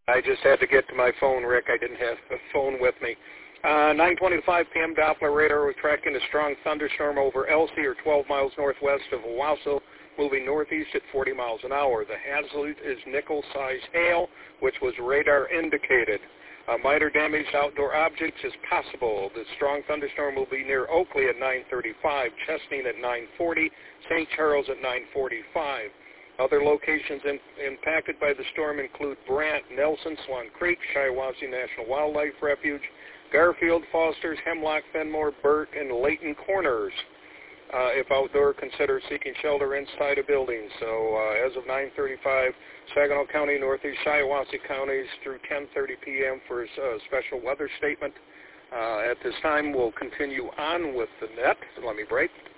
I just had to get to my phone, Rick. I didn't have a phone with me. 9:20 to 5 p.m. Doppler radar was tracking a strong thunderstorm over Elsie, or 12 miles northwest of Owasso, moving northeast at 40 miles an hour. The hazard is nickel-sized hail, which was radar indicated. Minor damage to outdoor objects is possible. The strong thunderstorm will be near Oakley at 9:35, Chesaning at 9:40, St. Charles at 9:45. Other locations impacted by the storm include Brant, Nelson, Swan Creek, Shiawassee National Wildlife Refuge, Garfield, Foster's, Hemlock, Fenmore, Burt, and Layton Corners. If outdoor, consider seeking shelter inside a building. So as of 9:35, Saginaw County, Northeast Shiawassee counties through 10:30 p.m. for a special weather statement. At this time, we'll continue on with the net. Let me break.